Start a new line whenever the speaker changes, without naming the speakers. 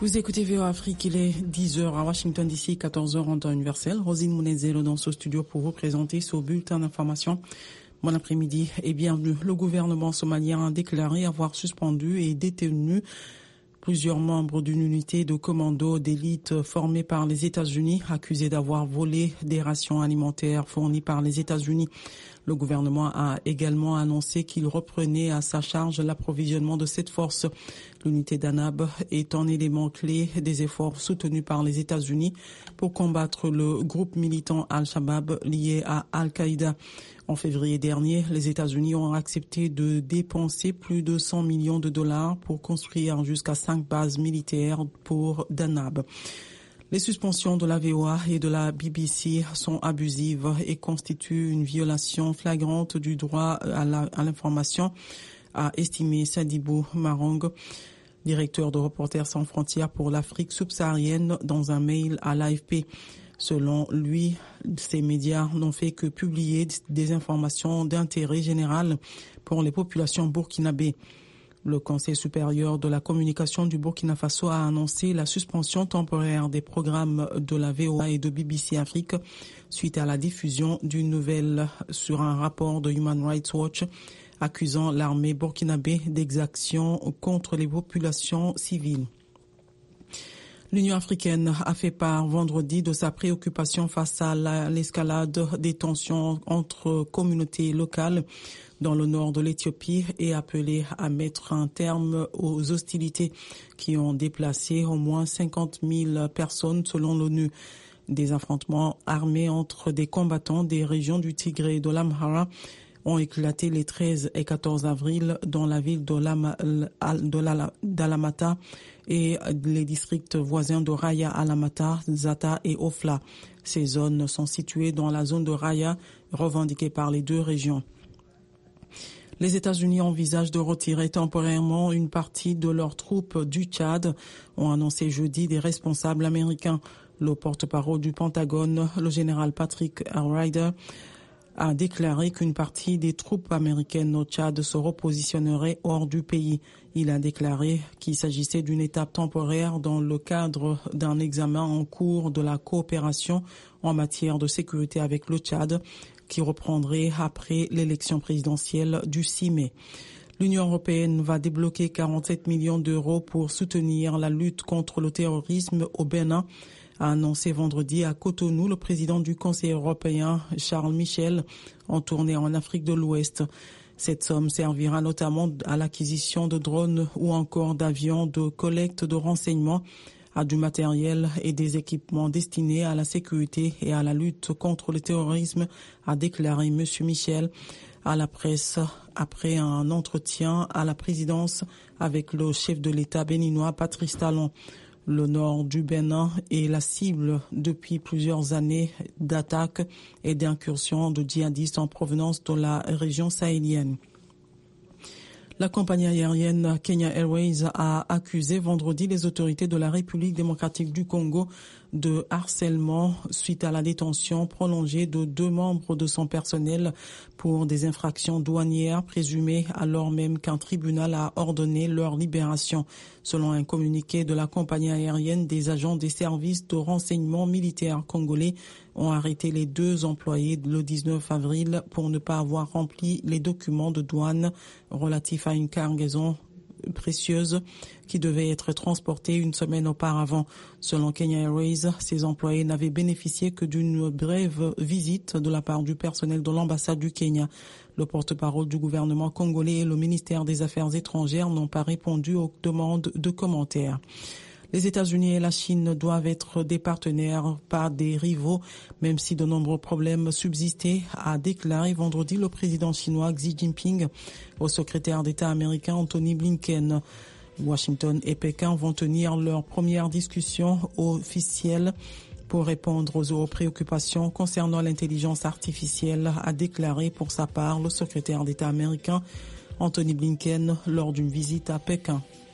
Vous écoutez VOA Afrique, il est 10h à Washington DC, 14h en temps universel. Rosine Mounezelo dans ce studio pour vous présenter ce bulletin d'information. Bon après-midi et bienvenue. Le gouvernement somalien a déclaré avoir suspendu et détenu plusieurs membres d'une unité de commando d'élite formée par les États-Unis, accusés d'avoir volé des rations alimentaires fournies par les États-Unis. Le gouvernement a également annoncé qu'il reprenait à sa charge l'approvisionnement de cette force. L'unité d'Anab est un élément clé des efforts soutenus par les États-Unis pour combattre le groupe militant Al-Shabaab lié à Al-Qaïda. En février dernier, les États-Unis ont accepté de dépenser plus de 100 millions de dollars pour construire jusqu'à 5 bases militaires pour Danab. Les suspensions de la VOA et de la BBC sont abusives et constituent une violation flagrante du droit à l'information, a estimé Sadibou Marong, directeur de Reporters sans frontières pour l'Afrique subsaharienne, dans un mail à l'AFP. Selon lui, ces médias n'ont fait que publier des informations d'intérêt général pour les populations burkinabées. Le Conseil supérieur de la communication du Burkina Faso a annoncé la suspension temporaire des programmes de la VOA et de BBC Afrique suite à la diffusion d'une nouvelle sur un rapport de Human Rights Watch accusant l'armée burkinabé d'exactions contre les populations civiles. L'Union africaine a fait part vendredi de sa préoccupation face à l'escalade des tensions entre communautés locales dans le nord de l'Éthiopie et appelé à mettre un terme aux hostilités qui ont déplacé au moins 50 000 personnes selon l'ONU. Des affrontements armés entre des combattants des régions du Tigré et de l'Amhara ont éclaté les 13 et 14 avril dans la ville d'Alamata et les districts voisins de Raya, Alamata, Zata et Ofla. Ces zones sont situées dans la zone de Raya, revendiquée par les deux régions. Les États-Unis envisagent de retirer temporairement une partie de leurs troupes du Tchad, ont annoncé jeudi des responsables américains. Le porte-parole du Pentagone, le général Patrick Ryder, a déclaré qu'une partie des troupes américaines au Tchad se repositionnerait hors du pays. Il a déclaré qu'il s'agissait d'une étape temporaire dans le cadre d'un examen en cours de la coopération en matière de sécurité avec le Tchad, qui reprendrait après l'élection présidentielle du 6 mai. L'Union européenne va débloquer 47 millions d'euros pour soutenir la lutte contre le terrorisme au Bénin, a annoncé vendredi à Cotonou le président du Conseil européen, Charles Michel, en tournée en Afrique de l'Ouest. Cette somme servira notamment à l'acquisition de drones ou encore d'avions de collecte de renseignements, à du matériel et des équipements destinés à la sécurité et à la lutte contre le terrorisme, a déclaré M. Michel à la presse après un entretien à la présidence avec le chef de l'État béninois Patrice Talon. Le nord du Bénin est la cible depuis plusieurs années d'attaques et d'incursions de djihadistes en provenance de la région sahélienne. La compagnie aérienne Kenya Airways a accusé vendredi les autorités de la République démocratique du Congo de harcèlement suite à la détention prolongée de 2 membres de son personnel pour des infractions douanières présumées alors même qu'un tribunal a ordonné leur libération. Selon un communiqué de la compagnie aérienne, des agents des services de renseignement militaire congolais ont arrêté les 2 employés le 19 avril pour ne pas avoir rempli les documents de douane relatifs à une cargaison précieuse qui devait être transportée une semaine auparavant. Selon Kenya Airways, ces employés n'avaient bénéficié que d'une brève visite de la part du personnel de l'ambassade du Kenya. Le porte-parole du gouvernement congolais et le ministère des Affaires étrangères n'ont pas répondu aux demandes de commentaires. Les États-Unis et la Chine doivent être des partenaires, pas des rivaux, même si de nombreux problèmes subsistaient, a déclaré vendredi le président chinois Xi Jinping au secrétaire d'État américain Anthony Blinken. Washington et Pékin vont tenir leur première discussion officielle pour répondre aux préoccupations concernant l'intelligence artificielle, a déclaré pour sa part le secrétaire d'État américain Anthony Blinken lors d'une visite à Pékin.